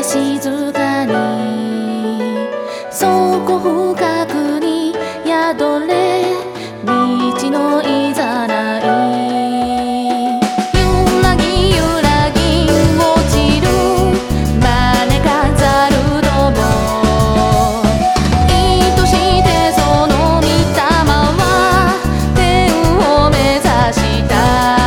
静かに底深くに宿れ道のいざない揺らぎ揺らぎ落ちる招かざるども意図してその御霊は天を目指した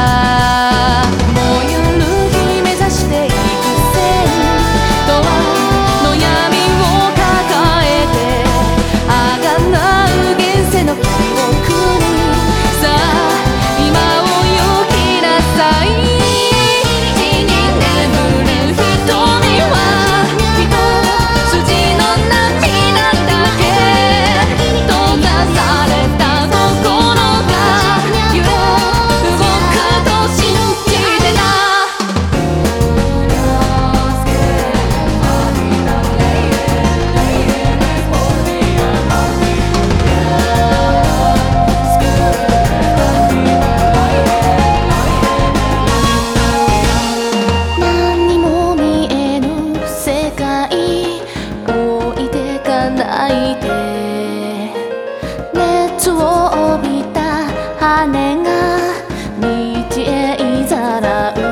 燃ゆる火目指していく線とはの闇を抱えてあがなう現世の記憶にさあ今を行きなさい地に眠る瞳は一筋の涙だけ閉ざされた心が揺れ動くと信じてな何にも見えぬ世界置いてかないで熱を帯びた羽が道へいざなう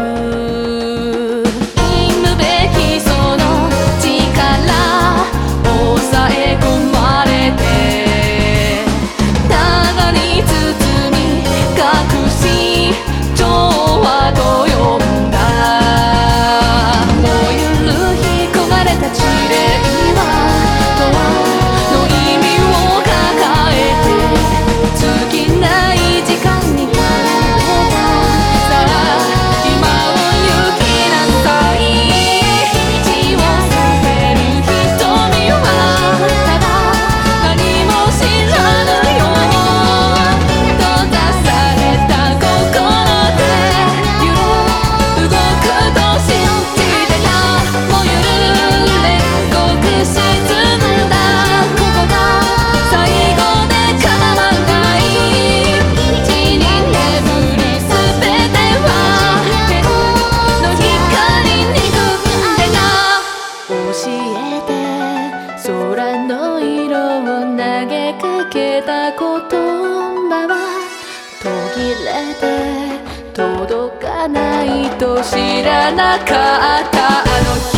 忌むべきその力抑え込まれて互に包み隠し調和と呼んだ燃ゆる火焦がれた地霊は永遠の意味を抱えて尽きない時間に触れたさあ今を行きなさい血をさせる瞳はただ何も知らぬよ閉ざされた心で揺れ動くと信じてた燃ゆる煉獄沈んだここが最後で構わない地に眠りすべては天の光に組んでな教えて空の色を投げかけた言葉は途切れて届かないと知らなかったあの日